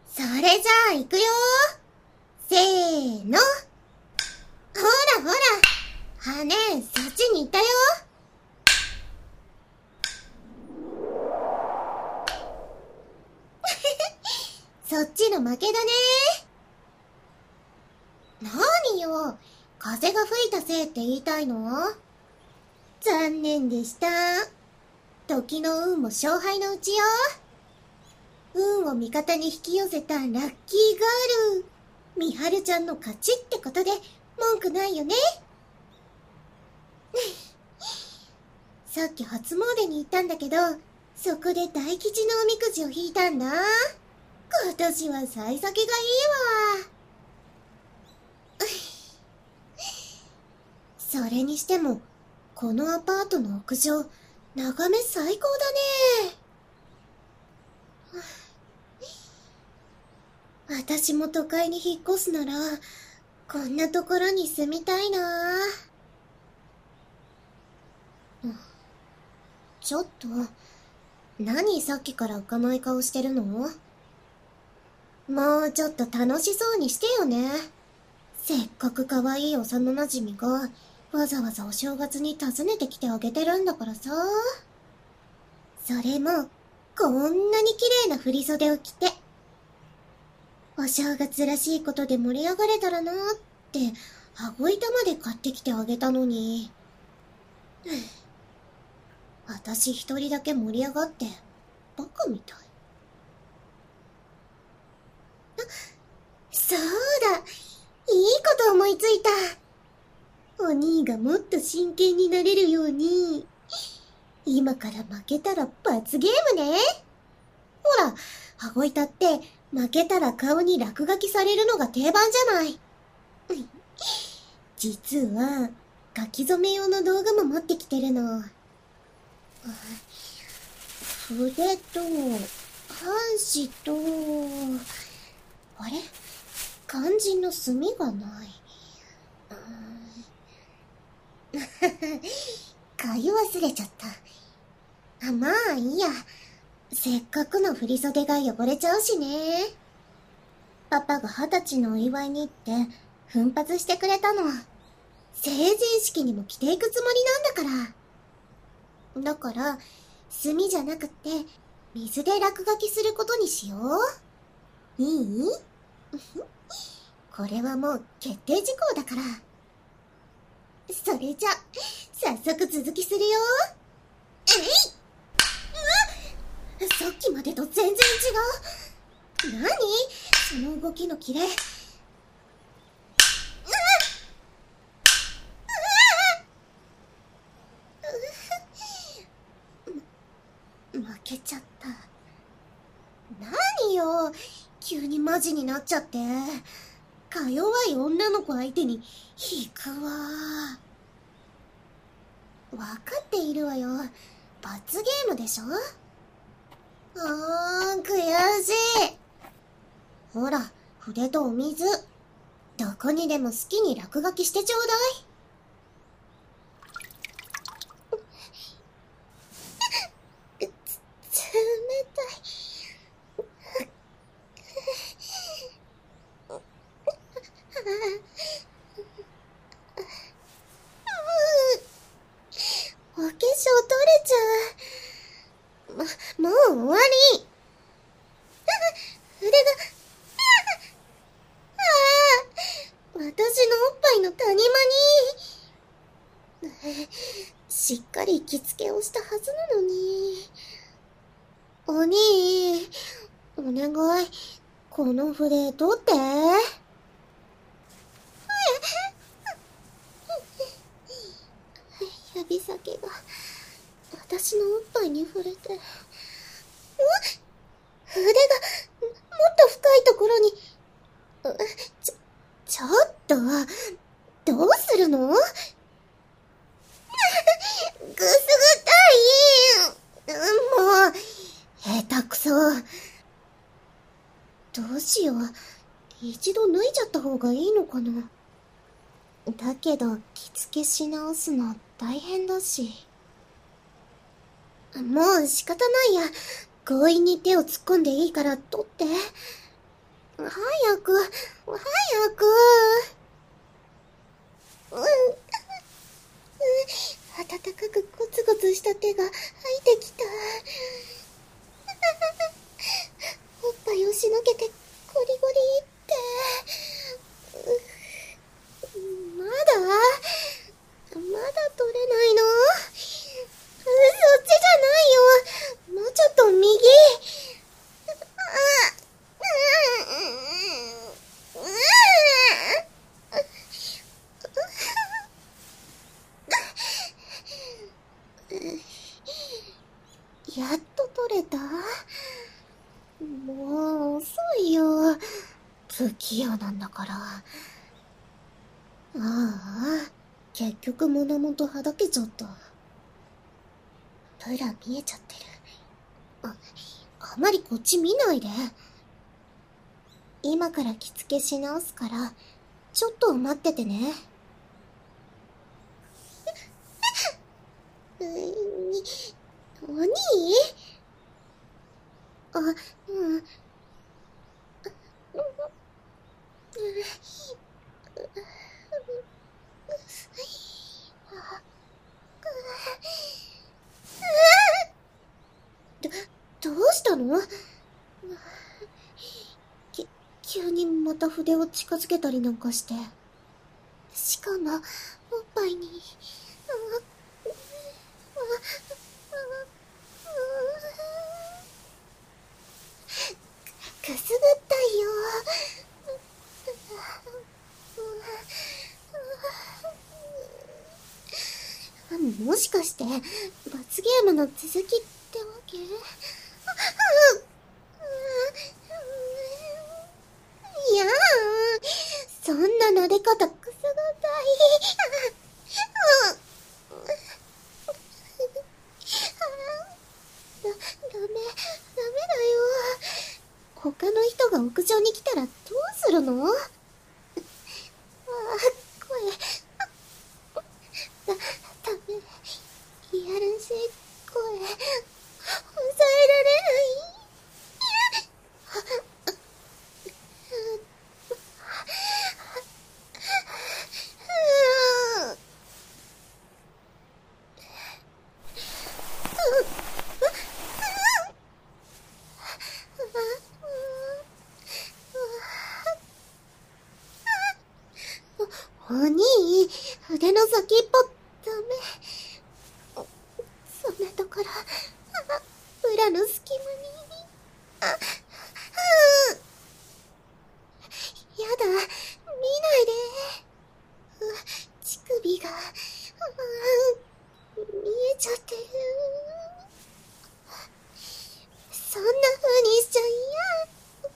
それじゃあ行くよ。せーの。ほらほら、羽そっちに行ったよ。そっちの負けだね。何よ、風が吹いたせいって言いたいの？残念でした。時の運も勝敗のうちよ。運を味方に引き寄せたラッキーガール、みはるちゃんの勝ちってことで文句ないよね。さっき初詣に行ったんだけど、そこで大吉のおみくじを引いたんだ。今年は幸先がいいわ。それにしても、このアパートの屋上、眺め最高だね。私も都会に引っ越すなら、こんなところに住みたいな。ちょっと、何さっきから浮かない顔してるの？もうちょっと楽しそうにしてよね。せっかく可愛い幼馴染が、わざわざお正月に訪ねてきてあげてるんだからさ。それも、こんなに綺麗な振り袖を着て。お正月らしいことで盛り上がれたらなーって、羽子板まで買ってきてあげたのに。私一人だけ盛り上がって、バカみたい。そうだ、いいこと思いついた。お兄がもっと真剣になれるように、今から負けたら罰ゲームね。ほら、羽子板って負けたら顔に落書きされるのが定番じゃない。実は、書き初め用の道具も持ってきてるの。筆と、半紙と、あれ？肝心の墨がない。買い忘れちゃった。まあいいや。せっかくの振袖が汚れちゃうしね。パパが20歳のお祝いに行って奮発してくれたの。成人式にも着ていくつもりなんだから。だから、墨じゃなくって水で落書きすることにしよう。いい？これはもう決定事項だから。それじゃ、早速続きするよ。さっきまでと全然違う。何？その動きのキレ。負けちゃった。何よ、急にマジになっちゃって。か弱い女の子相手に引くわ。わかっているわよ。罰ゲームでしょ？悔しい。ほら、筆とお水。どこにでも好きに落書きしてちょうだい。冷たい。お化粧取れちゃう。もう終わり。筆が、私のおっぱいの谷間に。しっかり着付けをしたはずなのに。お兄、お願い、この筆取って。指先が私のおっぱいに触れて。筆がもっと深いところに。ちょっと、どうするの？ぐすぐったい。もう、下手くそ。どうしよう。一度脱いじゃった方がいいのかな。だけど、着付けし直すの大変だし。もう仕方ないや。強引に手を突っ込んでいいから取って。 早く、早く。温かくゴツゴツした手が入ってきた。おっぱいをしのけてゴリゴリって。まだ取れないの？そっちじゃないよ。もうちょっと右。やっと取れた？もう遅いよ。不器用なんだから。ああ、結局胸元はだけちゃった。ブラ見えちゃってる。あまりこっち見ないで。今から着付けし直すから、ちょっと待っててね。鬼？あ、うん。どうしたの？急にまた筆を近づけたりなんかして。しかも、おっぱいに、くすぐったいよ。もしかして、罰ゲームの続きってわけ？いやそんな撫で方くすぐったい。ダメだよ。他の人が屋上に来たらどうするの？声。ダメ。いやらしい声。抑えられない。お兄、筆の先っぽ、ダメ。そんなところ、ブラの隙間に。やだ、見ないで。乳首が、見えちゃってる。そんな風にしちゃ嫌。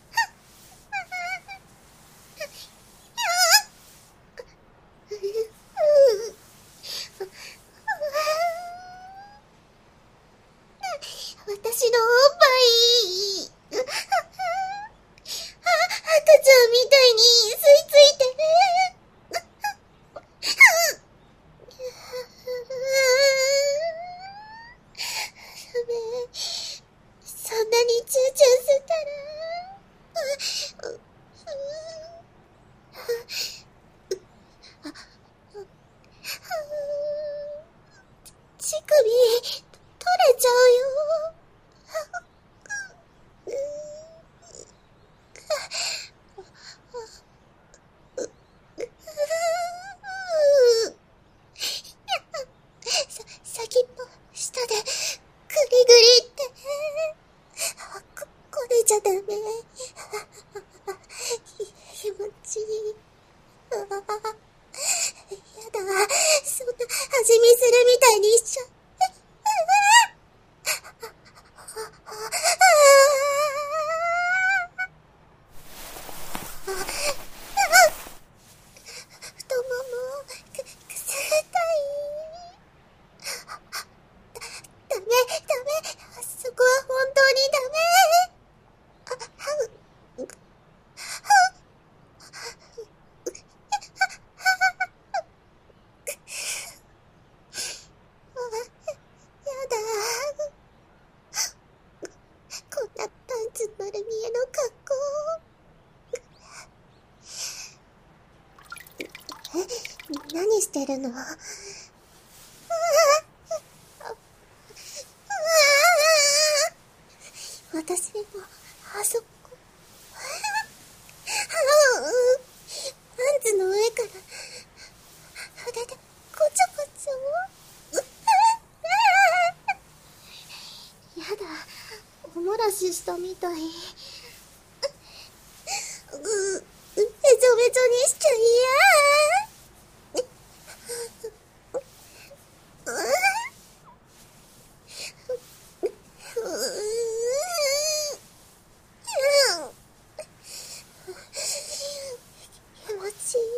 私のおっぱい。赤ちゃんみたいに吸い付いてる。ダメ。そんなにチューチューしたら。乳首、取れちゃうよ。先っぽ、下で、グリグリって。これじゃダメ。気持ちいい。やだ。そんな、味見するみたいにしちゃ。太もも、くすぐったい。ダメ、そこは本当にダメ。 してるの？私も、あそこ。パンツの上から、筆でこちょこちょ。やだ、おもらししたみたい。べちょべちょにしちゃ嫌。気持ちいいよ。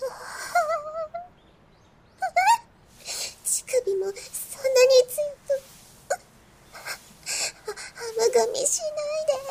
乳首もそんなに強く甘噛みしないで。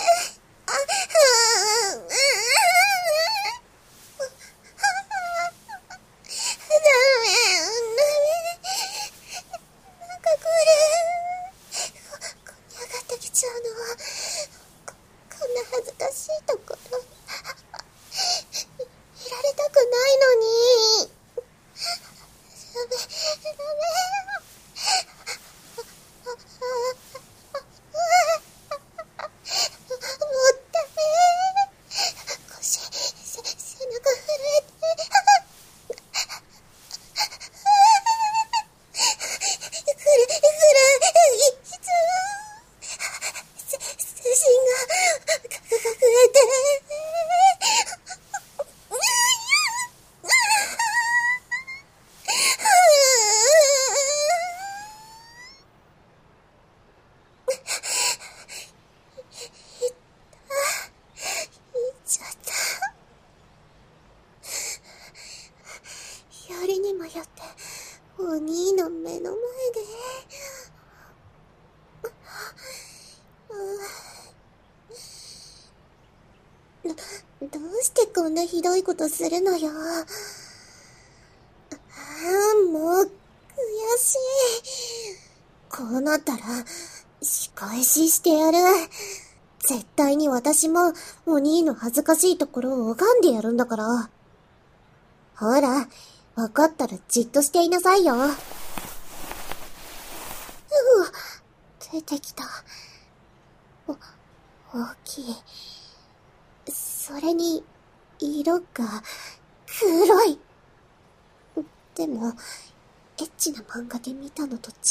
よりにもよってお兄の目の前で。どうしてこんなひどいことするのよ。もう悔しい。こうなったら仕返ししてやる。絶対に私もお兄の恥ずかしいところを拝んでやるんだから。ほら、わかったらじっとしていなさいよ。出てきた。大きい。それに、色が黒い。でも、エッチな漫画で見たのと違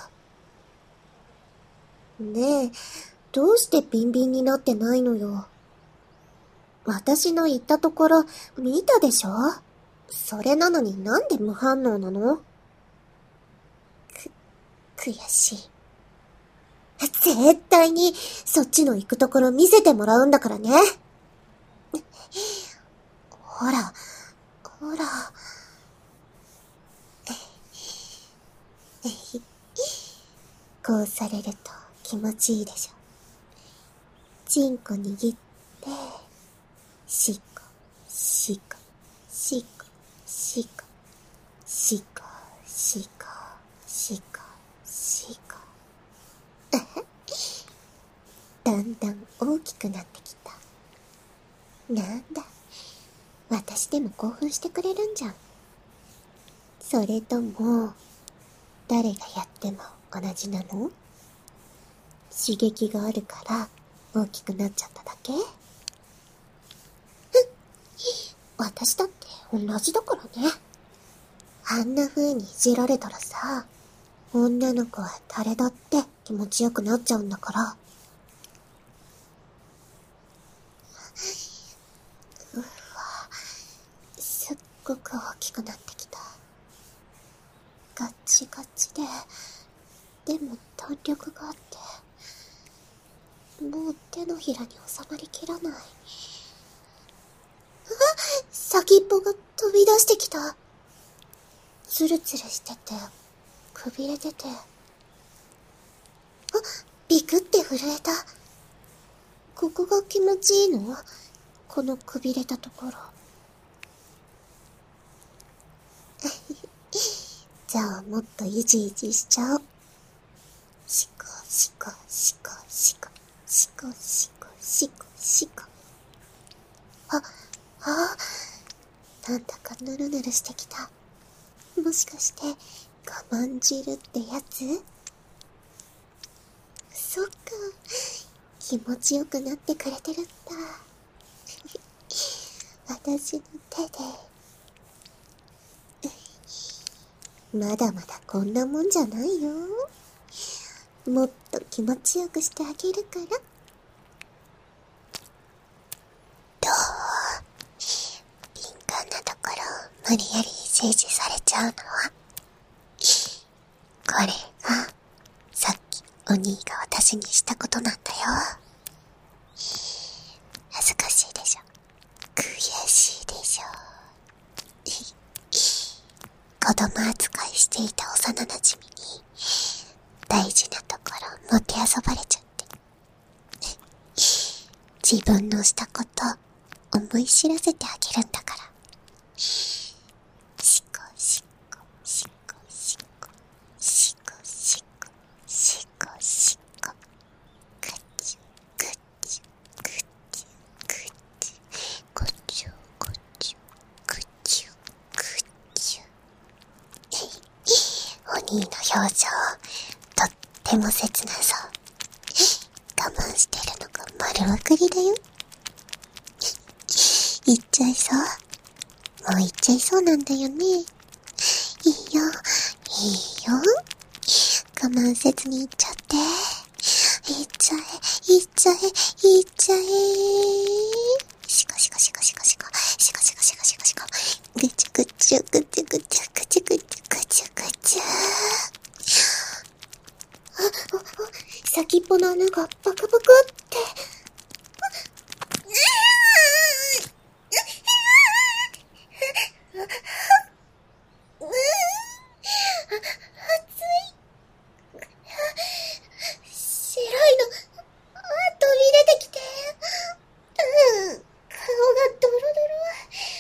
う。ねえ、どうしてビンビンになってないのよ。私の言ったところ、見たでしょ？それなのになんで無反応なの？悔しい。絶対に、そっちの行くところ見せてもらうんだからね。ほら、ほら。こうされると気持ちいいでしょ。チンコ握って、シコ、シコ、シコ、シコ、シコ、シコ、シコ、シコ。だんだん大きくなってきた。なんだ、私でも興奮してくれるんじゃん。それとも、誰がやっても同じなの？刺激があるから大きくなっちゃっただけ？私だって同じだからね。あんな風にいじられたらさ、女の子は誰だって気持ちよくなっちゃうんだから。うわ、すっごく大きくなってきた。ガチガチでも弾力があって、もう手のひらに収まりきらない。先っぽが飛び出してきた。ツルツルしてて、くびれてて。ビクって震えた。ここが気持ちいいの？このくびれたところ。じゃあもっとイジイジしちゃおう。シコシコシコシコシコシコシコシコ。なんだかヌルヌルしてきた。 もしかして我慢汁ってやつ？そっか、気持ちよくなってくれてるんだ。私の手で。まだまだこんなもんじゃないよ。もっと気持ちよくしてあげるから。どう？敏感なところを無理やり制止されちゃうのは、これがさっきお兄が私にしたことなんだよ。恥ずかしいでしょ。悔しいでしょ。子供扱いしていた幼馴染に大事なところもてあそばれちゃって、自分のしたこと思い知らせてあげるんだから。しこしこしこしこしこしこしこしこ、ぐちゅぐちゅぐちゅぐちゅ、ぐちゅぐちゅぐちゅぐちゅ。お兄の表情とっても切なそう。我慢してるのが丸わかりだよ。言っちゃいそう。もう言っちゃいそうなんだよね。いいよ、いいよ。我慢せずに言っちゃって。言っちゃえ、言っちゃえ、言っちゃえ。しこしこしこしこしこ、しこしこしこしこしこ。ぐちゅぐちゅぐちゅぐちゅぐちゅぐちゅぐちゅぐちゅ。先っぽの穴がバクバクって。白いの飛び出てきて、顔がドロドロ。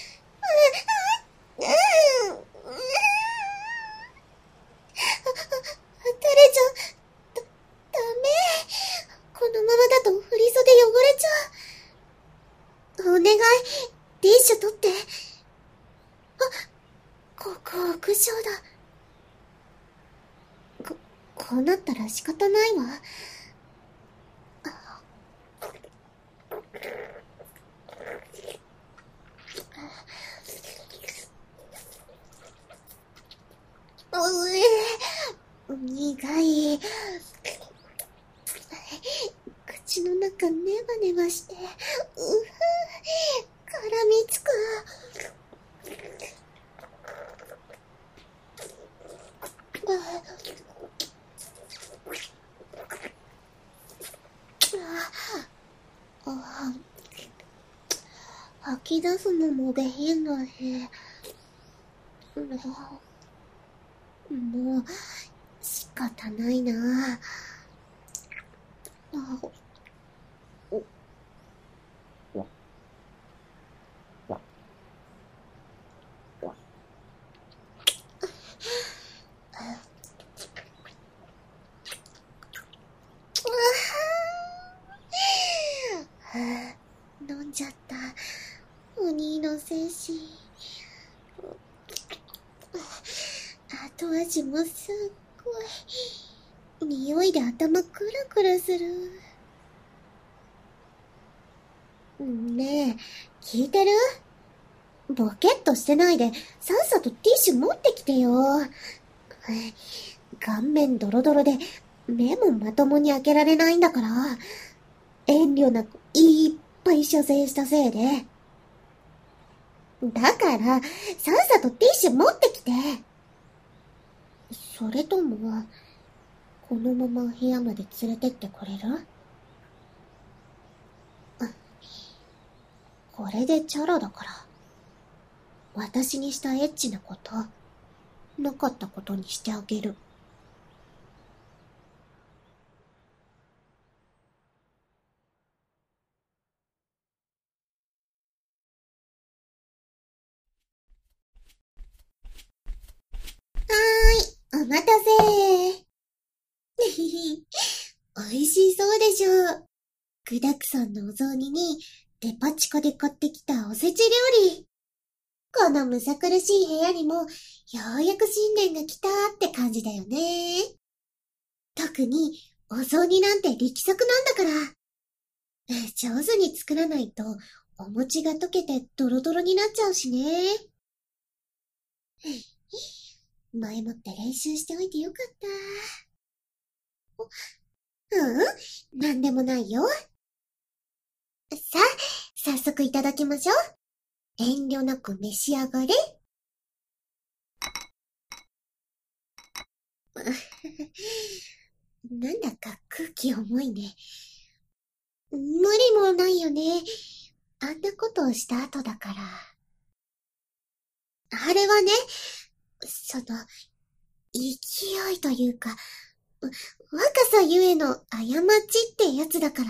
タレちゃん、ダメ。このままだと振り袖汚れちゃう。お願い、ティッシュ取って。ここ屋上だ。こうなったら仕方ないわ。苦い。口の中ネバネバして、絡みつく。吐き出すのも下品だし、もう仕方ないな。飲んじゃった。お兄の精子。後味もすっごい。匂いで頭クラクラする。ねえ、聞いてる？ボケっとしてないで、さっさとティッシュ持ってきてよ。顔面ドロドロで、目もまともに開けられないんだから、遠慮なくいっぱい射精したせいで。だから、さっさとティッシュ持ってきて。それとも、このまま部屋まで連れてってくれる？これでチャラだから、私にしたエッチなこと、なかったことにしてあげる。お待たせ。美味しそうでしょう。具沢山のお雑煮にデパ地下で買ってきたおせち料理。 このむさ苦しい部屋にも、ようやく新年が来たって感じだよね。特に、お雑煮なんて力作なんだから。上手に作らないと、お餅が溶けてドロドロになっちゃうしね。前もって練習しておいてよかった。なんでもないよ。さあ、早速いただきましょう。遠慮なく召し上がれ。なんだか空気重いね。無理もないよね。あんなことをした後だから。あれはね、勢いというか、若さゆえの過ちってやつだから。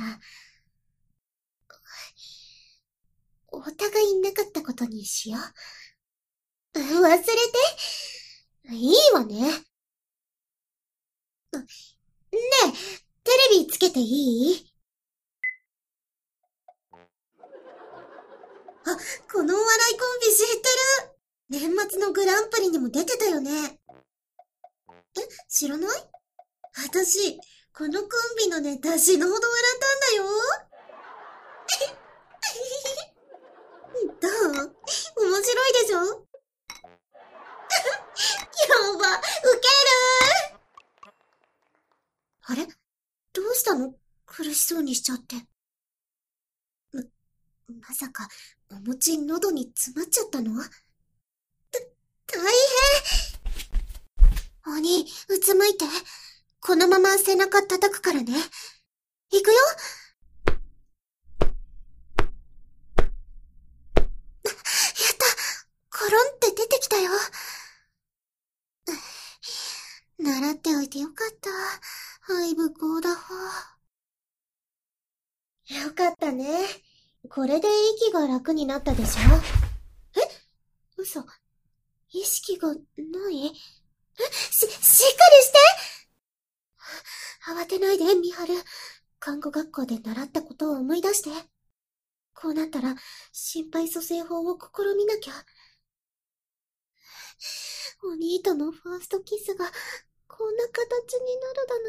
お互いなかったことにしよう。忘れて。いいわね。ねえ、テレビつけていい？あ、このお笑いコンビ知ってる。年末のグランプリにも出てたよね。知らない？私、このコンビのネタ死ぬほど笑ったんだよ。どう？面白いでしょ？やば、ウケる。あれ？どうしたの？苦しそうにしちゃって。まさか、お餅喉に詰まっちゃったの？大変！鬼、うつむいて。このまま背中叩くからね。行くよ。やった。コロンって出てきたよ。習っておいてよかった。廃部校だほ。よかったね。これで息が楽になったでしょ？嘘。意識がない？しっかりして！慌てないで、みはる。看護学校で習ったことを思い出して。こうなったら、心肺蘇生法を試みなきゃ。お兄とのファーストキスが、こんな形に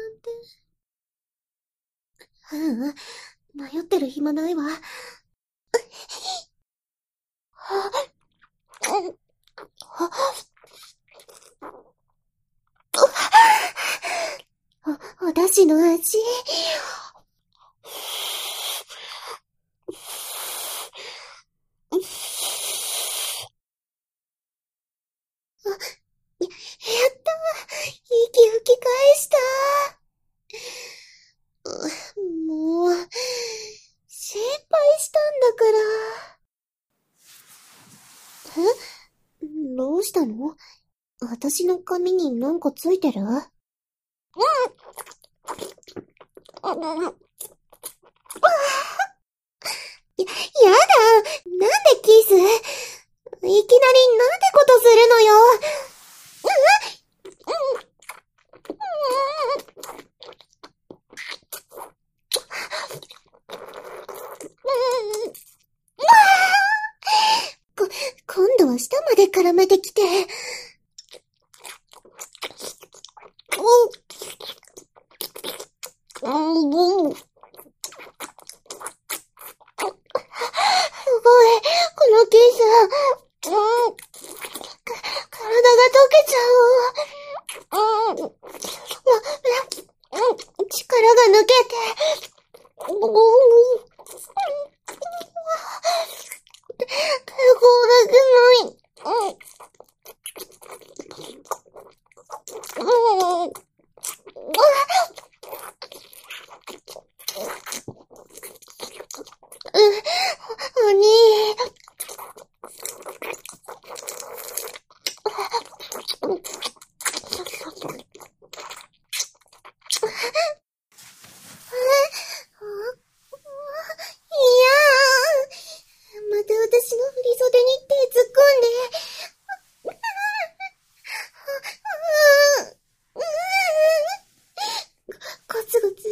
なるだなんて。迷ってる暇ないわ。お出汁の味。やった！息吹き返した。もう、心配したんだから。どうしたの？私の髪になんかついてる？やだ！なんでキス？いきなりなんてことするのよ。今度は舌まで絡めてきて。すごい、このキス。体が溶けちゃう。力が抜けて。抵抗できない。鬼。また私の振り袖に手突っ込んで。ゴツゴツ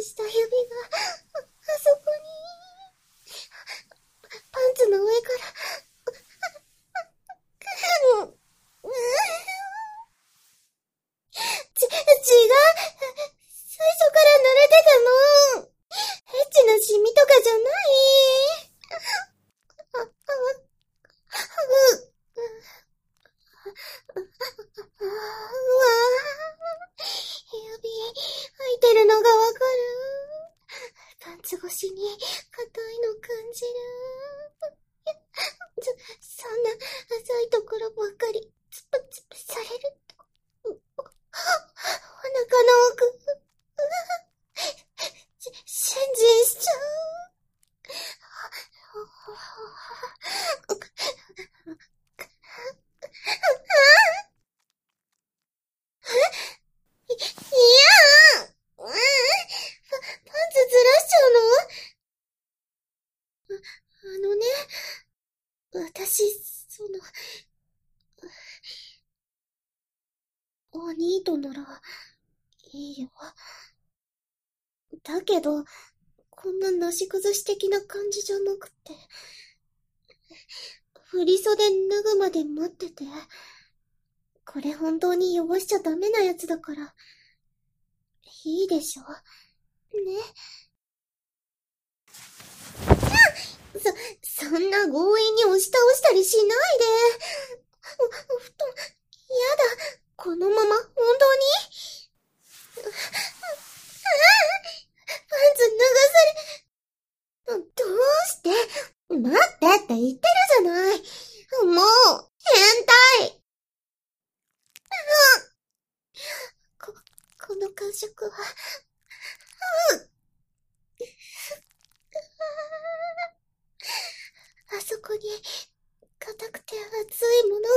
ツ越しに硬いの感じる。そんな浅いところばかりツプツプされると、お腹の奥、信心しちゃう。いやー、パンツずらしちゃうの？私、おニートなら、いいよ。だけど、こんななし崩し的な感じじゃなくて、振り袖脱ぐまで待ってて、これ本当に汚しちゃダメなやつだから、いいでしょ？ね。そんな強引に押し倒したりしないで。布団、やだ。このまま、本当に？パンツ脱がされ、どうして？待ってって言ってるじゃない。もう、変態。この感触は、あそこに、硬くて熱いものが、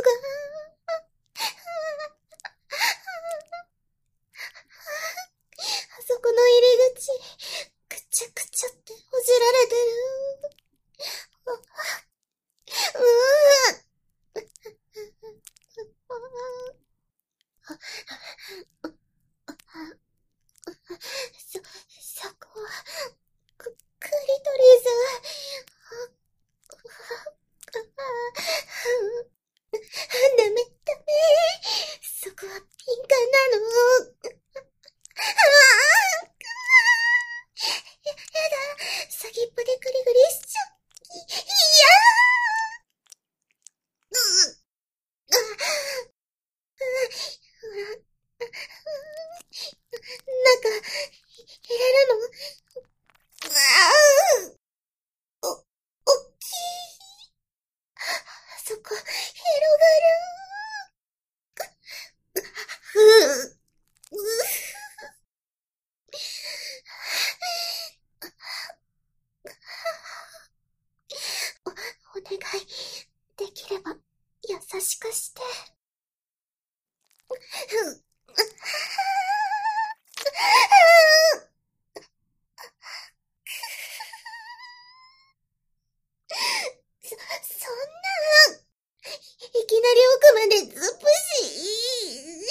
あそこの入り口、くちゃくちゃってほじられてる。そこは、クリトリス。ダメ。そこは敏感なの。やだ。先っぽでグリグリしちゃう。なんか、入れるの？おっきい。あそこ、広がる。お願い、できれば、優しくして。そんな、いきなり奥までズップし。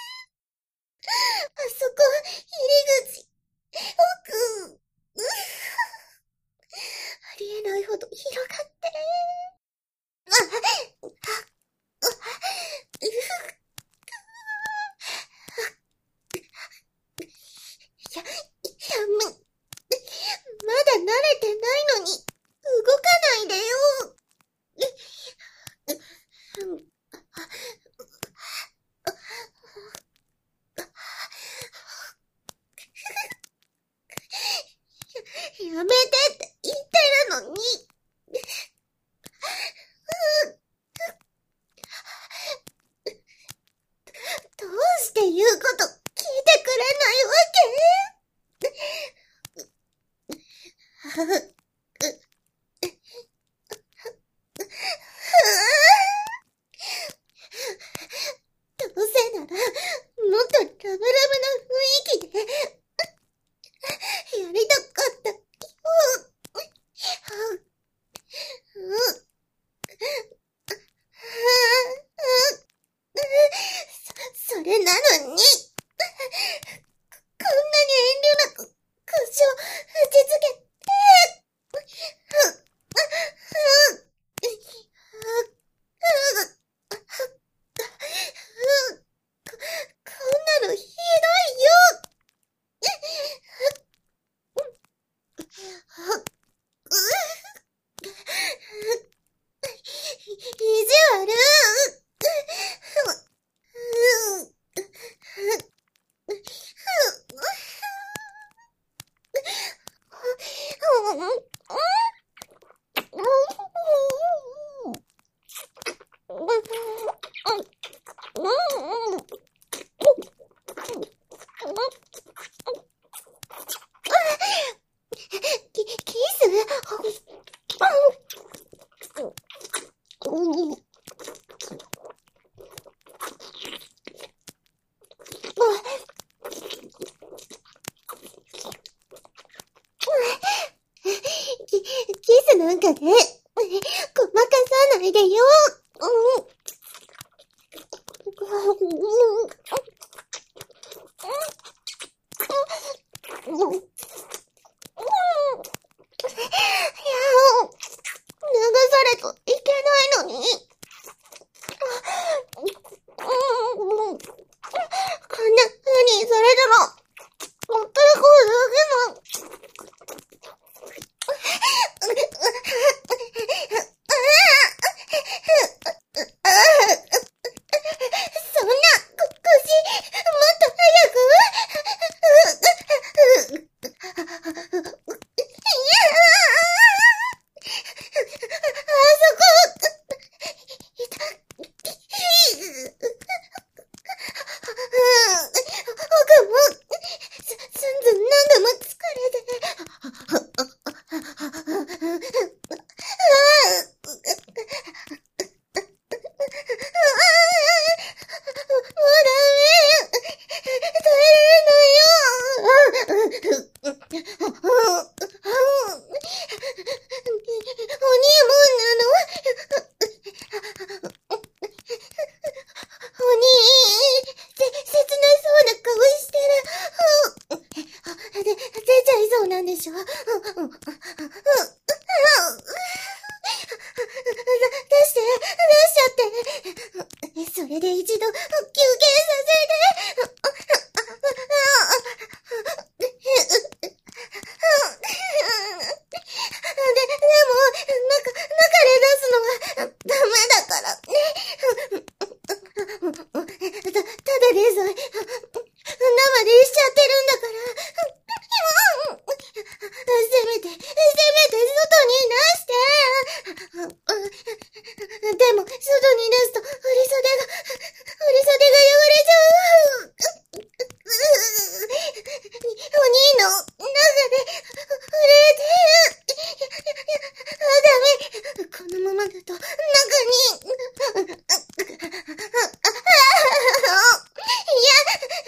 あそこ、入り口、奥。ありえないほど広がってる。まだ慣れてないのに、動かないでよ。やめてって言ってるのに。どうして言うこと聞いてくれないわけ？どうせなら、もっとラブラブな雰囲気で、やりたかった。それなのに、こんなに遠慮なく、腰を打ちつけて、こんなのひどいよ。意地悪。 キスキスなんかね、ごまかさないでよ。流されといけないのに。こんな風にされたら、もったいこうだけの。そんな、腰、もっと早く。なんでしょ。出しちゃって。それで一度休憩させて。中で出すのはダメだからね。ただでさえ生でしちゃってるんだから。せめて外に出して。でも、外に出すと、振り袖が汚れちゃう。お兄の中で触れて。ダメ。このままだと、中に。いや、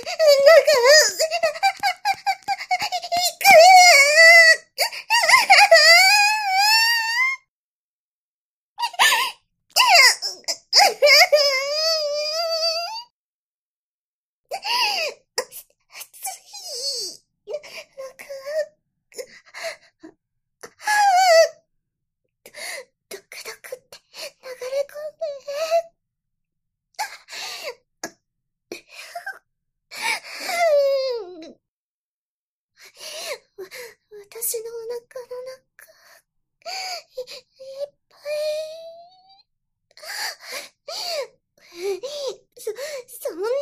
私のお腹の中、いっぱい。そんな、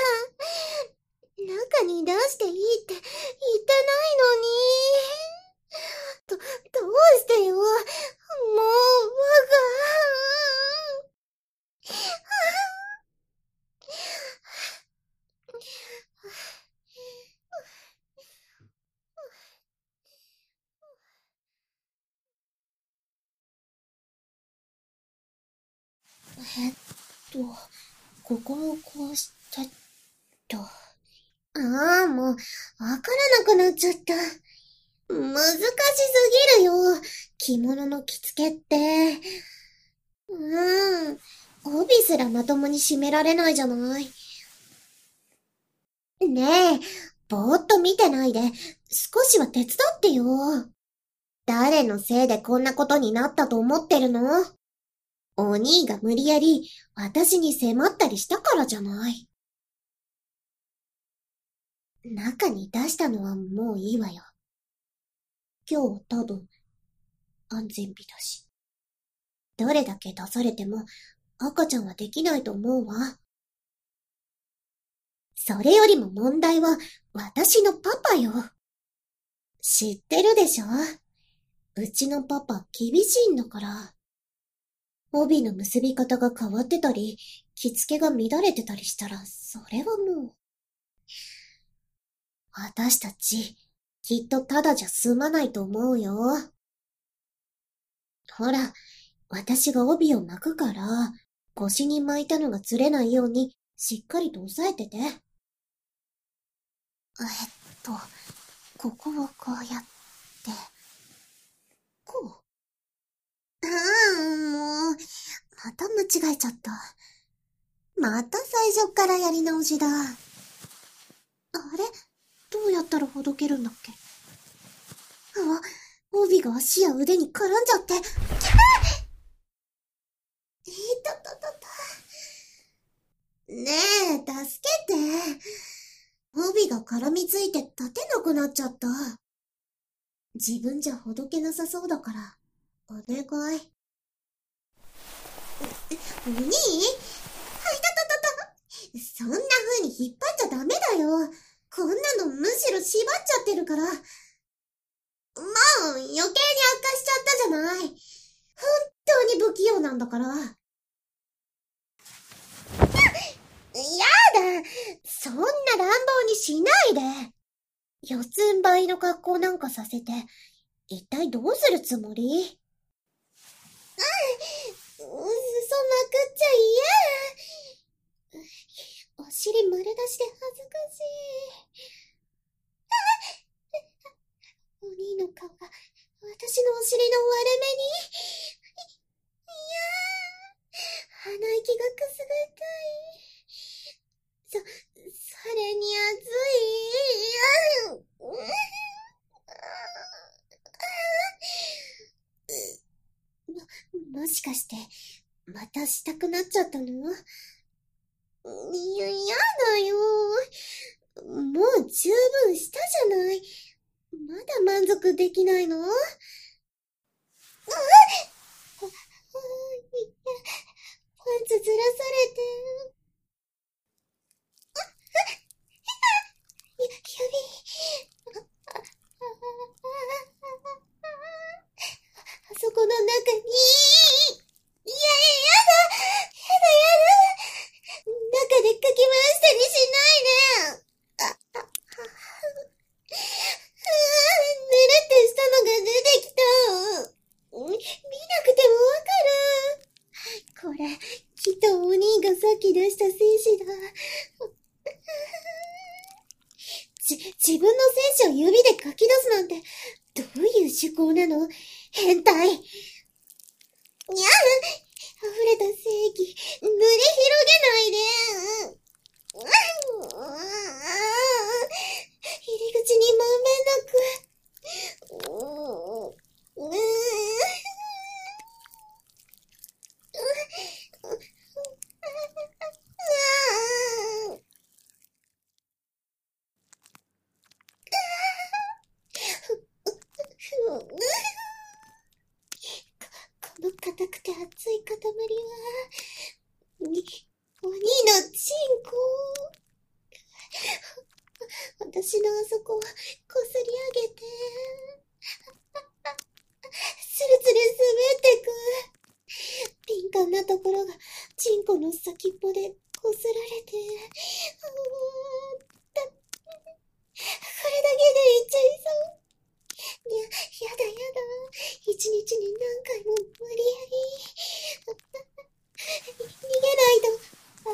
中に出していいって言ってないのに。どうしてよ。もう、我心をこうしてと。ああ、もう、わからなくなっちゃった。難しすぎるよ。着物の着付けって。帯すらまともに締められないじゃない。ねえ、ぼーっと見てないで、少しは手伝ってよ。誰のせいでこんなことになったと思ってるの？お兄が無理やり私に迫ったりしたからじゃない。中に出したのはもういいわよ。今日は多分安全日だし。どれだけ出されても赤ちゃんはできないと思うわ。それよりも問題は私のパパよ。知ってるでしょ？ うちのパパ厳しいんだから。帯の結び方が変わってたり、着付けが乱れてたりしたら、それはもう。私たち、きっとただじゃ済まないと思うよ。ほら、私が帯を巻くから、腰に巻いたのがずれないように、しっかりと押さえてて。ここをこうやって、こう。もう、また間違えちゃった。また最初からやり直しだ。あれ？どうやったらほどけるんだっけ？帯が足や腕に絡んじゃって。いたたたた。ねえ、助けて。帯が絡みついて立てなくなっちゃった。自分じゃほどけなさそうだから、お願い。お兄？はい、たたたた。そんな風に引っ張っちゃダメだよ。こんなのむしろ縛っちゃってるから。もう余計に悪化しちゃったじゃない。本当に不器用なんだから。やだ、そんな乱暴にしないで。四つん這いの格好なんかさせて、一体どうするつもり？裾まくっちゃ嫌。お尻丸出しで恥ずかしい。お兄の顔が私のお尻の割れ目に。鼻息がくすぐったい。それに暑い。もしかして、またしたくなっちゃったの？やだよ。もう十分したじゃない。まだ満足できないの？パンツずらされて。指。あそこの中に。やだ。中でかき回したりしないで。ぬるってしたのが出てきた。見なくてもわかる。これ、きっとお兄がさっき出した精子だ。自分の精子を指で書き出すなんて、どういう趣向なの？変態。にゃん！溢れた精液、塗り広げないで。入り口にまんべんなく。この硬くて熱い塊は、お兄のチンコ。私のあそこをこすり上げて、スルスル滑ってく。敏感なところがチンコの先っぽでこすられて、これだけでいっちゃいそう。やだ。一日に何回も無理やり。逃げないと。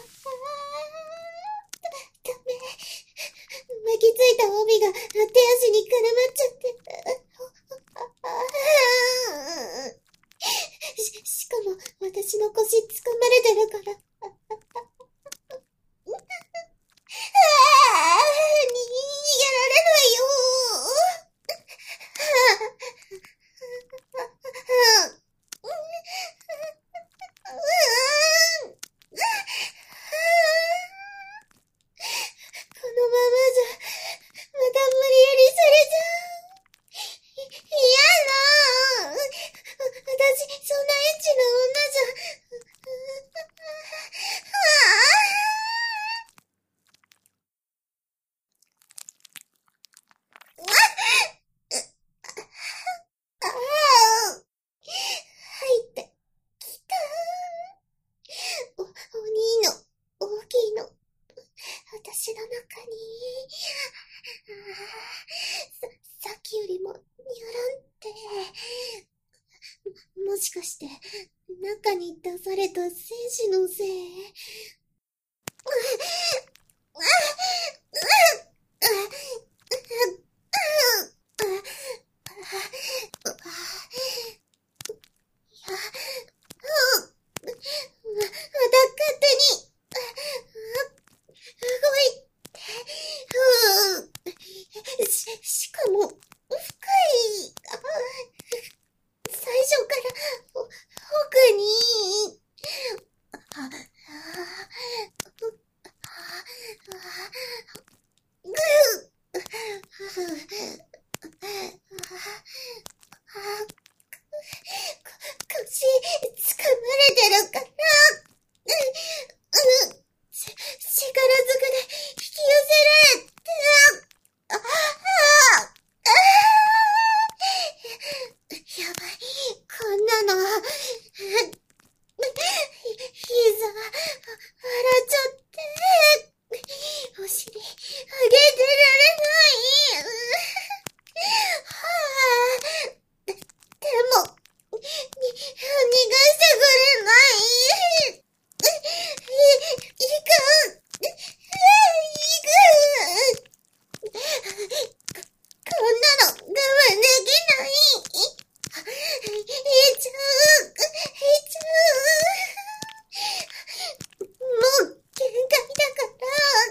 ダメ。巻きついた帯が手足に絡まっちゃって。しかも私の腰掴まれてるから。 して、中に出された精子のせい。しかも、深い、最初から奥に、腰、掴まれてるから、力ずくで引き寄せられて、やばい、こんなの、膝、笑っちゃって、お尻、上げてられない。でも、逃がしてくれない。行く。こんなの我慢できない。行っちゃう。もう限界だから。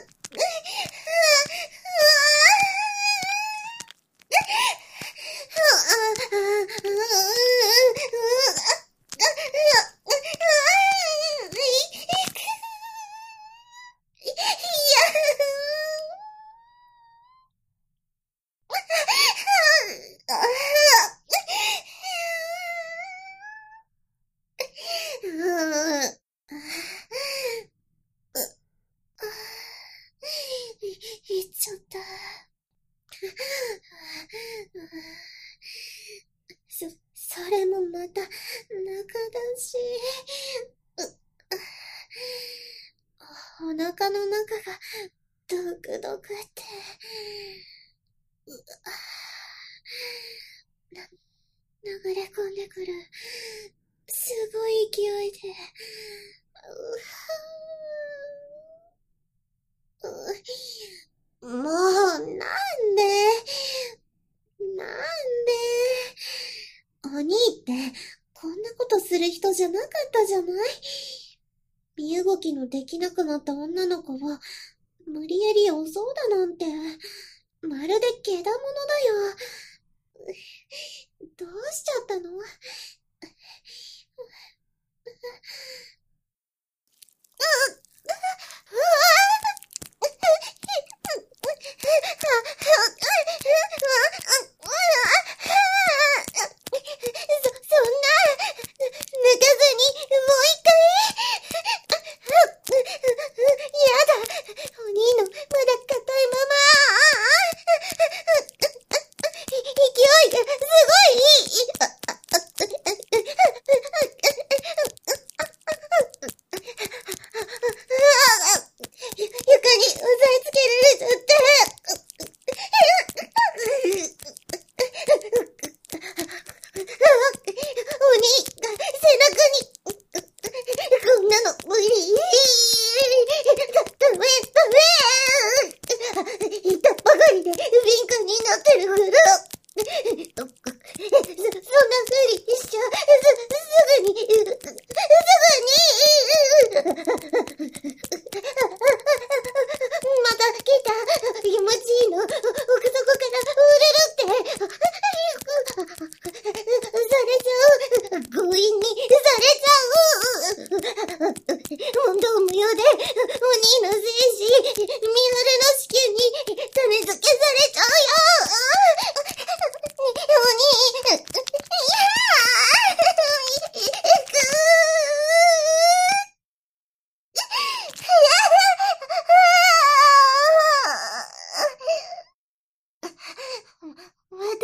行っちゃった。それもまた、中だし。お腹の中が、ドクドクって。流れ込んでくる。すごい勢いで。もう、なんでお兄って、こんなことする人じゃなかったじゃない？身動きのできなくなった女の子を、無理やり襲うだなんて、まるでけだものだよ。どうしちゃったの？そんな、抜かずに、もう一回。やだ、お兄のまだ硬いまま。勢いがすごい。床に押さえつけられちゃって。お兄が背中に。こんなの無理。ダメ。痛っばかりで敏感になってるから。そんなふりしちゃ、すぐに。また来た。気持ちいいの。奥底から売れるって。されちゃう。強引にされちゃう。問答無用で、お兄の精子、三春の子宮に種付けされちゃうよ。お兄、また出て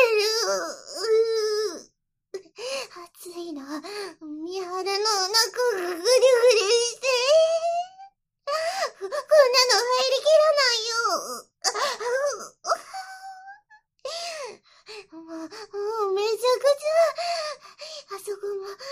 る。暑いな。三春のお腹がグリグリして。こんなの入りきらないよ。もうめちゃくちゃ。あそこも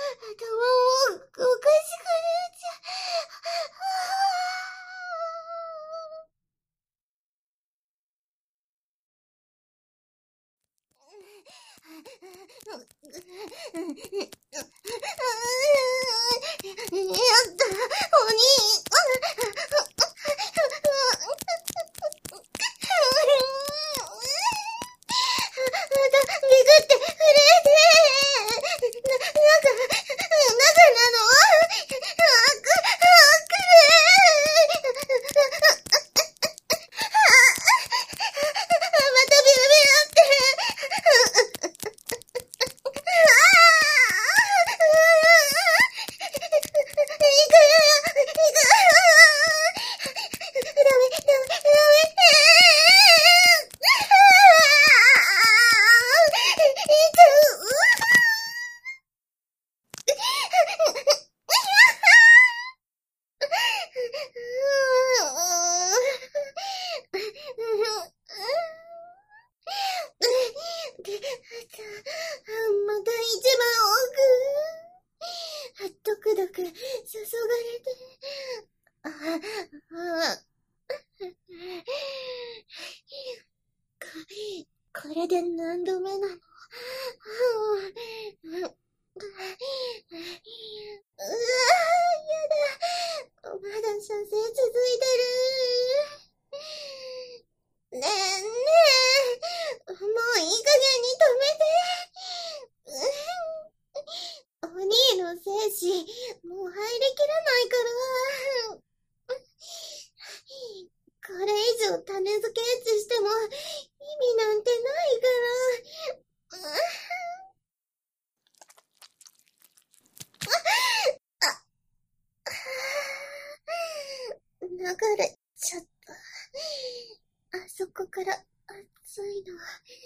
これで何度目なの？やだ。まだ射精続いてる。ねえねえ、もういい加減に止めて。お兄の精子、もう入りきらないから。これ以上種付けエッチしても意味なんてないから。流れちゃった。あそこから熱いの。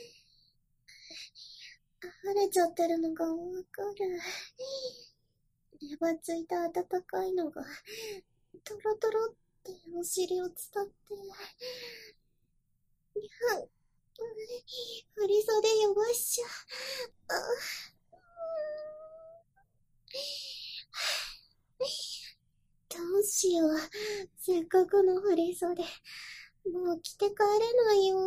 溢れちゃってるのがわかる。レバついた温かいのが、トロトロってお尻を伝って。振り袖汚しちゃどうしよう。せっかくの振り袖。もう着て帰れないよ。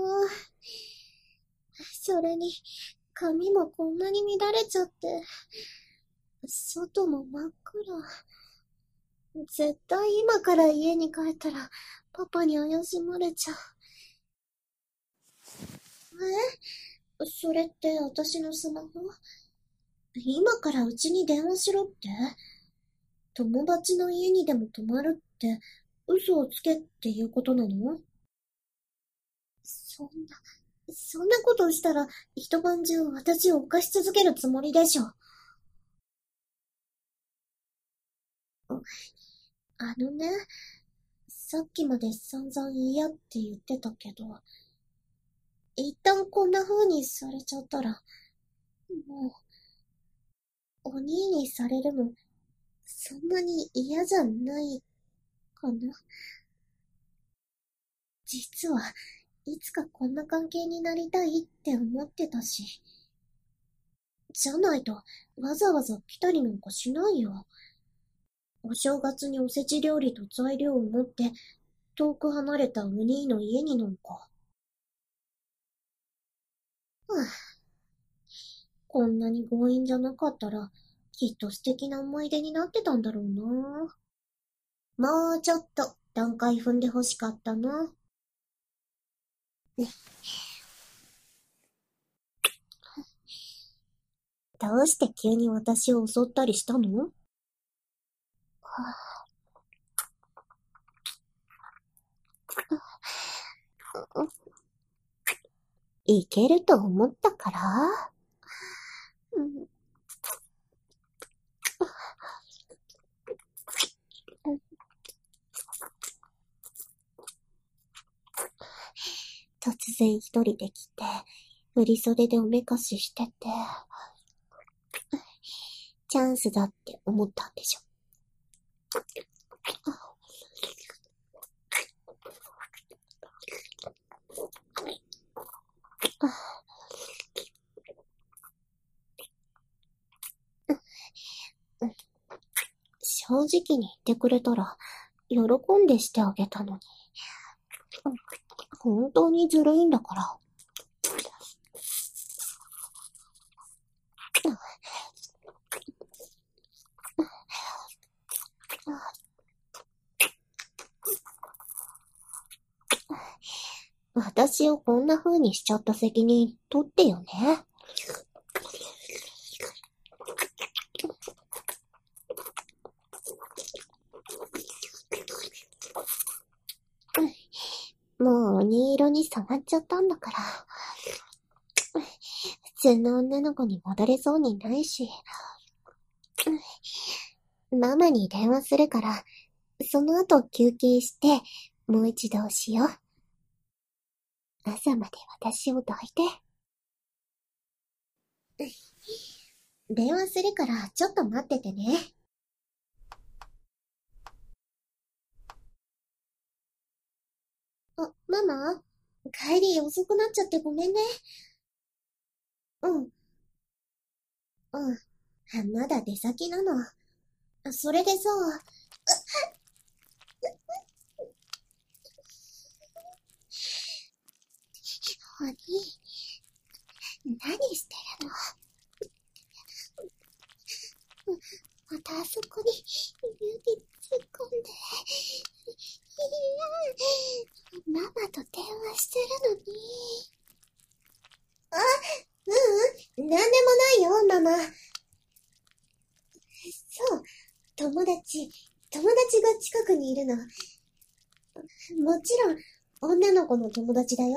それに、髪もこんなに乱れちゃって。外も真っ暗。絶対今から家に帰ったら、パパに怪しまれちゃう。それって私のスマホ？今からうちに電話しろって？友達の家にでも泊まるって嘘をつけっていうことなの？そんなことをしたら一晩中私を犯し続けるつもりでしょ。さっきまで散々嫌って言ってたけど、一旦こんな風にされちゃったら、もう、お兄にされるの、そんなに嫌じゃないかな。実はいつかこんな関係になりたいって思ってたし。じゃないとわざわざ来たりなんかしないよ。お正月におせち料理と材料を持って遠く離れたお兄の家になんか。こんなに強引じゃなかったらきっと素敵な思い出になってたんだろうな。もうちょっと段階踏んで欲しかったな。どうして急に私を襲ったりしたの？いけると思ったから？突然一人で来て、振り袖でおめかししてて、チャンスだって思ったんでしょ。正直に言ってくれたら、喜んでしてあげたのに。本当にずるいんだから。 私をこんな風にしちゃった責任取ってよね。もう鬼色に染まっちゃったんだから。普通の女の子に戻れそうにないし。ママに電話するから、その後休憩して、もう一度しよう。朝まで私を抱いて。電話するからちょっと待っててね。ママ、帰り遅くなっちゃってごめんね。うん。まだ出先なの。それでさ、お兄、何してるの？またあそこに指突っ込んで。ママと電話してるのに。なんでもないよ、ママ。そう、友達が近くにいるの。もちろん、女の子の友達だよ。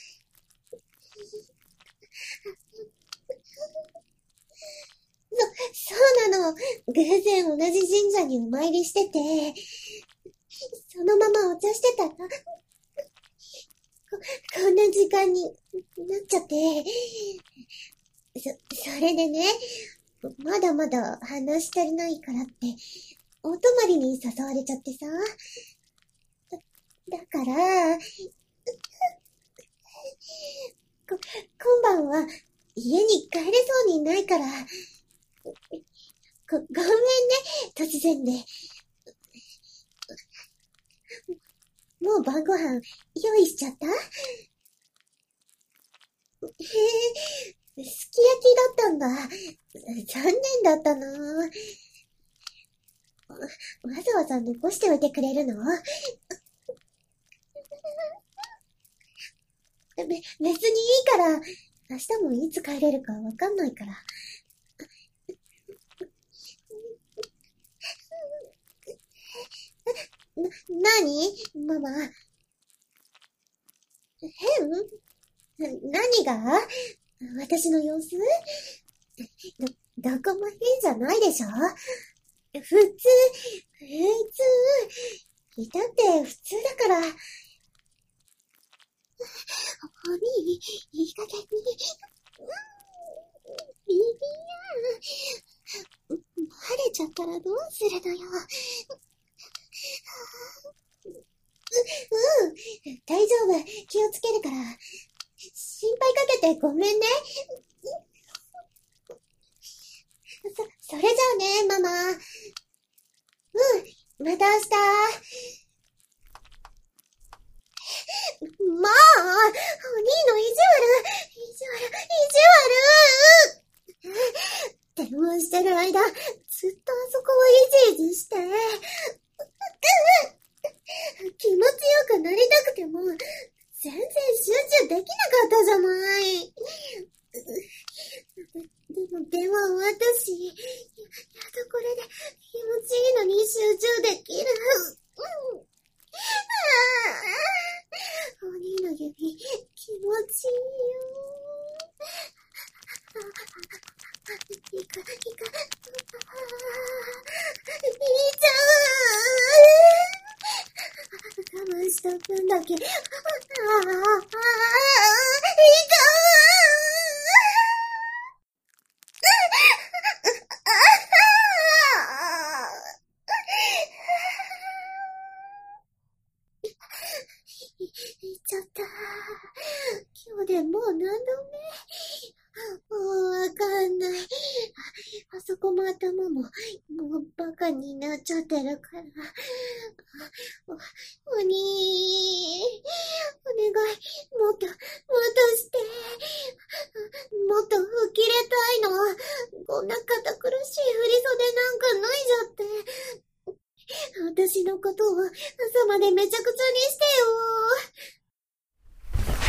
そうなの。偶然同じ神社にお参りしてて、そのままお茶してたら、こんな時間になっちゃって、それでね、まだまだ話足りないからって、お泊まりに誘われちゃってさ。だから、今晩は家に帰れそうにないから、ごめんね、突然で。もう晩ご飯用意しちゃった？すき焼きだったんだ。残念だったな。わざわざ残しておいてくれるの？別にいいから、明日もいつ帰れるかわかんないから。なに？ママ。変？何が？私の様子？どこも変じゃないでしょ？普通。いたって普通だから。お兄、いい加減に。ビビア。バレちゃったらどうするのよ。大丈夫。気をつけるから。心配かけてごめんね。それじゃあね、ママ。また明日。まあ、お兄の意地悪。電話してる間、ずっとあそこをいじいじして。気持ちよくなりたくても、全然集中できなかったじゃない。でも電話終わったし、やっとこれで気持ちいいのに集中できる。お兄の指、気持ちいいよ。いいか。我慢した分だけ。いいか。言っちゃった。今日でもう何度目？もうわかんない。あそこも頭も、もうバカになっちゃってるから。お兄、お願い、もっとして。もっと吹き入れたいの。こんな堅苦しい振り袖なんか脱いじゃって。私のことを朝までめちゃくちゃにしてよ。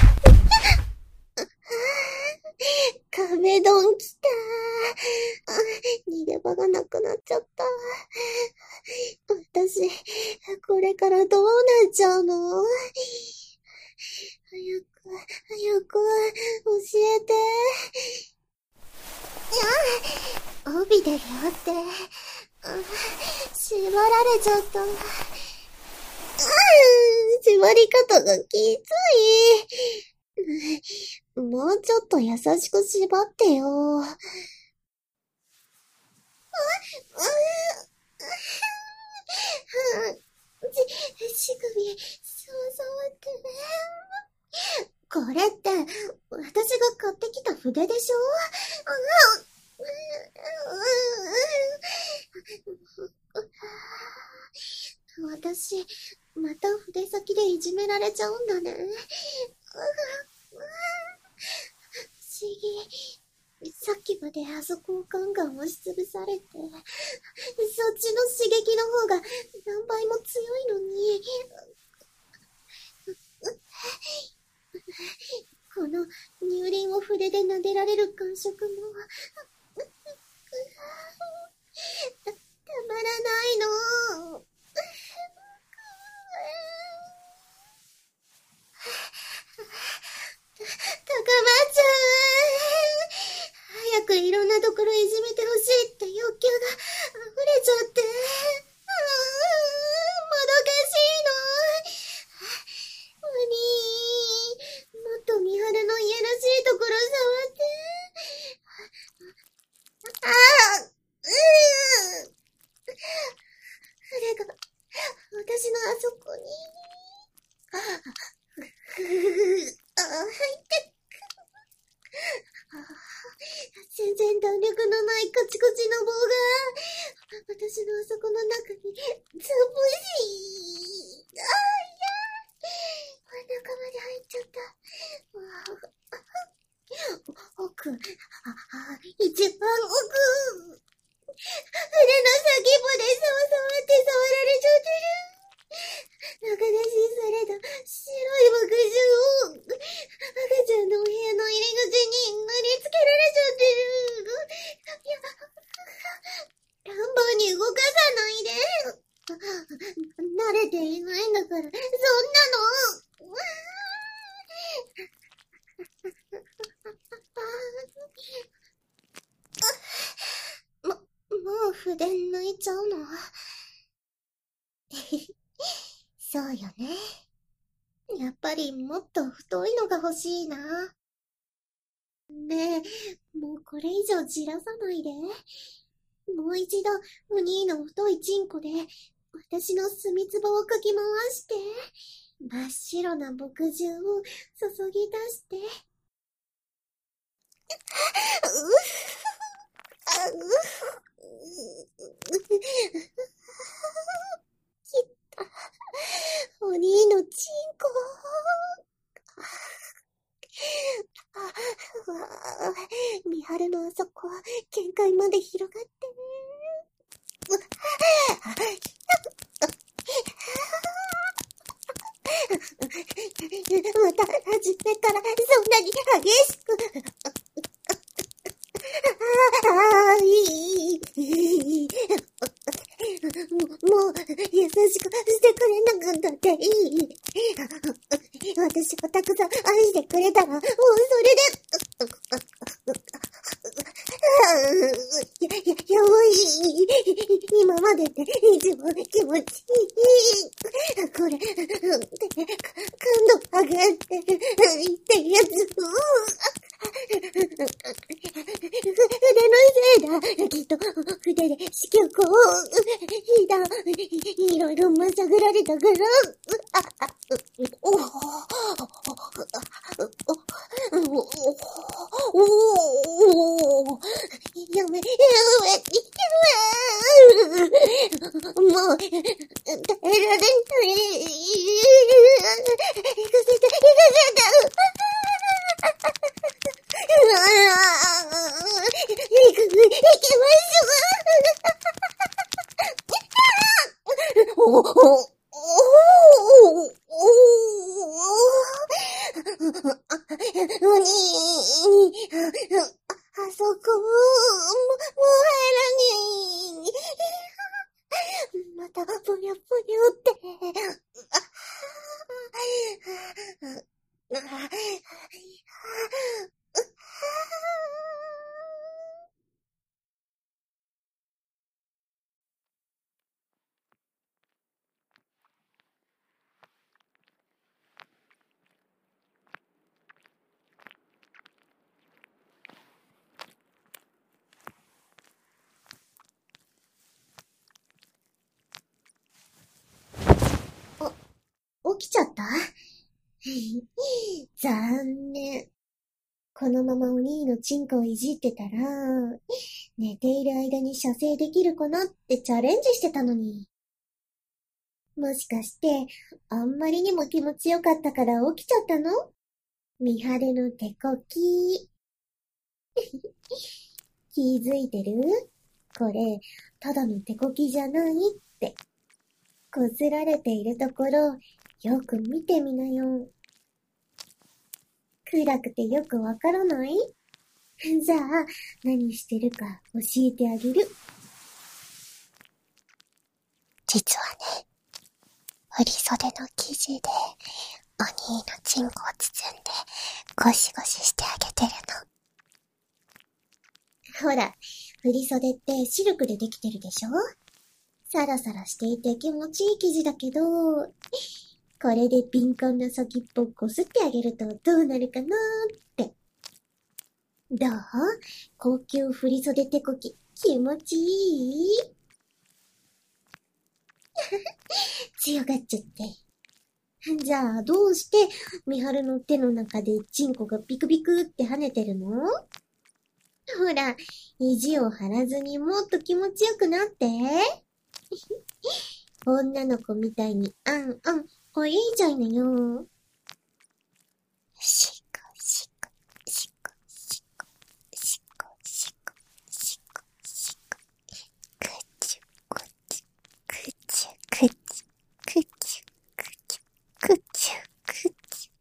壁ドン来た逃げ場がなくなっちゃった。私、これからどうなっちゃうの？早く、教えて。帯でやって、縛られちゃった。縛り方がきつい。もうちょっと優しく縛ってよ。乳首、そうってね。これって、私が買ってきた筆でしょ？私、また筆先でいじめられちゃうんだね。不思議。さっきまであそこをガンガン押しつぶされて、そっちの刺激の方が何倍も強いのに、この乳輪を筆で撫でられる感触も、たまらないの。高松ちゃん、早くいろんなところいじめてほしいって欲求が溢れちゃって、もどかしいの。もっと美晴のいやらしいところ触って。筆が私のあそこに。全然弾力のないカチカチの棒が私のあそこの中につぶし、真ん中まで入っちゃった。奥、一番奥。筆の先っぽで触って触られちゃってる。中出しされた白い墨汁を赤ちゃんのお部屋の入り口に塗りつけられちゃってる。乱暴に動かさないで。慣れていないんだから、そんなの。もう筆抜いちゃうの？そうよね。やっぱりもっと太いのが欲しいな。ねえ、もうこれ以上じらさないで。もう一度、お兄の太いチンコで、私の墨つばをかき回して、真っ白な墨汁を注ぎ出して。お兄のチンコ。美晴のあそこは限界まで広がってね。また初めからそんなに激しく。もう優しくしてくれなくったっていい。私をたくさん愛してくれたらもうそれで。やばい。今までで一番気持ちいい。これ、感度上がってるってやつ。筆のせいだ。きっと筆で色欲をいろいろまさぐられたから。やめ。もう、耐えられない。行かせて。行きましょう。 そこ、もう入らねえ。また、ぷにょぷにょって。起きちゃった残念。このままお兄のチンコをいじってたら、寝ている間に射精できるかなってチャレンジしてたのに。もしかして、あんまりにも気持ちよかったから起きちゃったの？みはるの手こき。気づいてる？これ、ただの手こきじゃないって。こすられているところ、よく見てみなよ。暗くてよくわからない？じゃあ、何してるか教えてあげる。 実はね、振り袖の生地でお兄のチンコを包んでゴシゴシしてあげてるの。ほら、振り袖ってシルクでできてるでしょ？サラサラしていて気持ちいい生地だけど、これで敏感な先っぽをこすってあげるとどうなるかなーって。どう？高級振り袖手こき気持ちいい？強がっちゃって。じゃあ、どうしてみはるの手の中でチンコがビクビクって跳ねてるの？ほら、意地を張らずにもっと気持ちよくなって。女の子みたいにこれいいじゃいなよ。 しこしこしこしこしこしこしこしこくちゅくちゅくちゅくちゅくちゅくちゅくちゅくち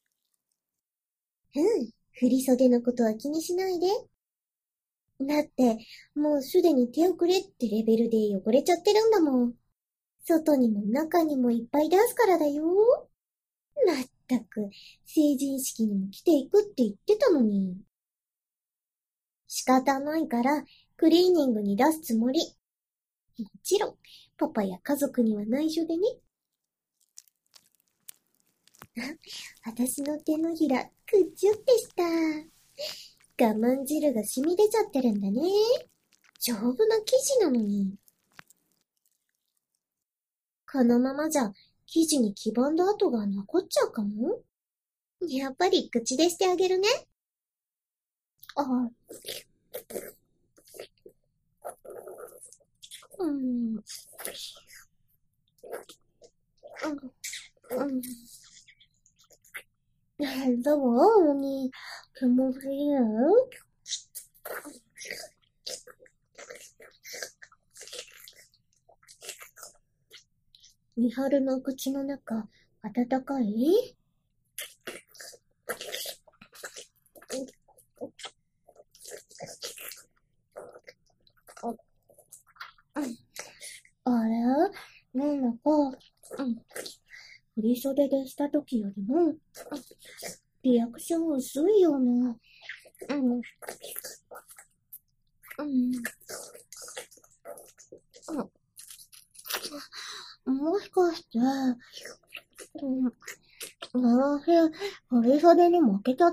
ゅ。振り袖のことは気にしないで。だって、もうすでに手遅れってレベルで汚れちゃってるんだもん。外にも中にもいっぱい出すからだよ。まったく、成人式にも着ていくって言ってたのに。仕方ないから、クリーニングに出すつもり。もちろん、パパや家族には内緒でね。私の手のひら、くっちゅってした。我慢汁が染み出ちゃってるんだね。丈夫な生地なのに。このままじゃ、生地に黄ばんだ跡が残っちゃうかも？やっぱり口でしてあげるね。どうも、に、気持ちいいよ。みはるの口の中、暖かい？あれ？なんだか、振り袖でした時よりも、リアクション薄いよな。もしかして、私、振り袖に負けちゃった？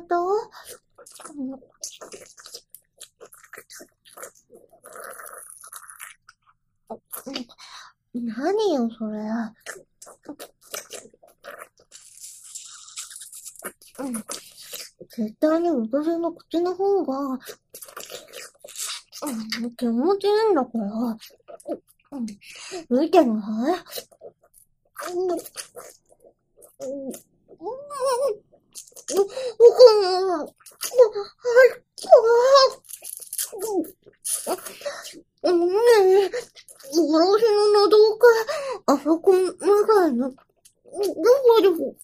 何よ、それ。絶対に私の口の方が、気持ちいいんだから。見てない？私の喉奥、あそこまだの、どこでも、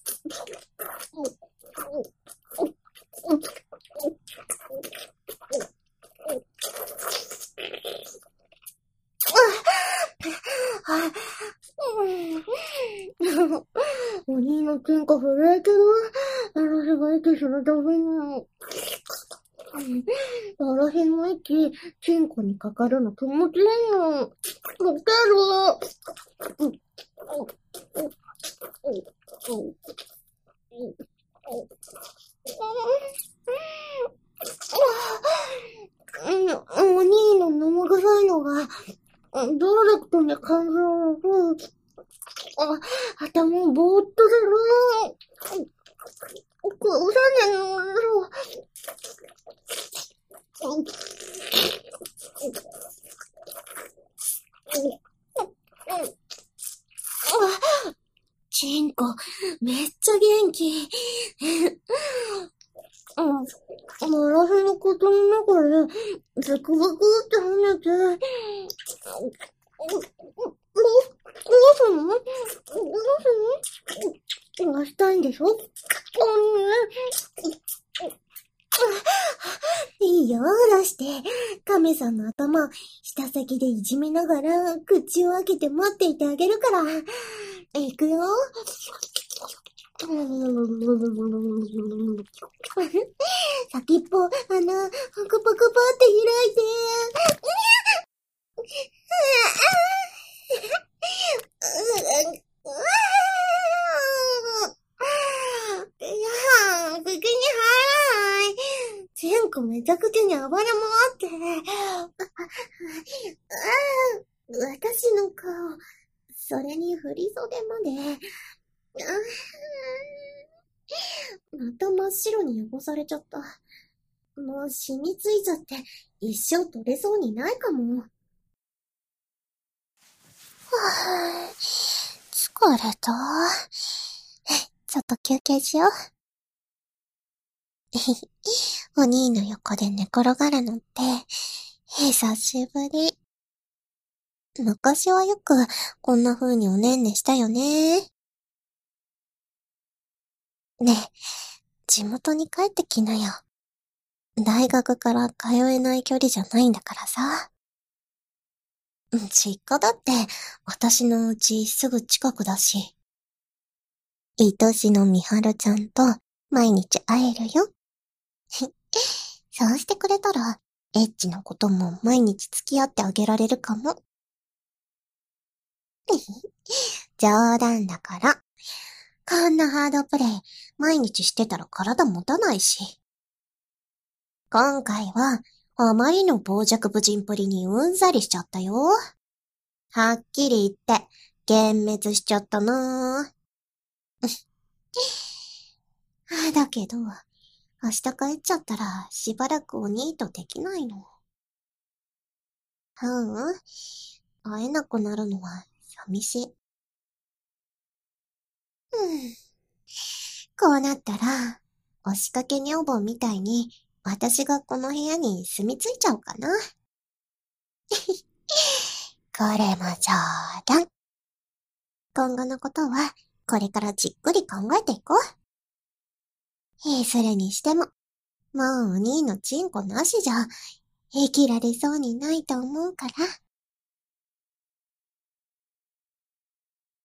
チンコ震えてる。私が息するたびに。私の息、チンコにかかるの気持ちいいの。溶ける。お兄の生臭いのが、ダイレクトに感じる。頭ぼーっとする。こうさねの。チンコ、めっちゃ元気。私のことの中で、ザクザクって跳ねて、どうすんのがしたいんでしょ？いいよ、出して。亀さんの頭、舌先でいじめながら、口を開けて待っていてあげるから。いくよ。先っぽ、パクパクパって開いて。口に入らない。チンコめちゃくちゃに暴れ回って。私の顔、それに振り袖まで。また真っ白に汚されちゃった。もう染みついちゃって一生取れそうにないかも。 疲れた。ちょっと休憩しよう。お兄の横で寝転がるのって、久しぶり。昔はよくこんな風におねんねしたよね。ねえ、地元に帰ってきなよ。大学から通えない距離じゃないんだからさ。実家だって私の家すぐ近くだし。愛しのみはるちゃんと毎日会えるよ。そうしてくれたら、エッチなことも毎日付き合ってあげられるかも。冗談だから。こんなハードプレイ、毎日してたら体持たないし。今回は、あまりの傍若無人ぷりにうんざりしちゃったよ。はっきり言って、幻滅しちゃったなだけど、明日帰っちゃったらしばらくお兄とできないの。会えなくなるのは寂しい。こうなったら、押しかけ女房みたいに、私がこの部屋に住み着いちゃおうかな。これも冗談。今後のことは、これからじっくり考えていこう。いずれにしても、もうお兄のチンコなしじゃ、生きられそうにないと思うから。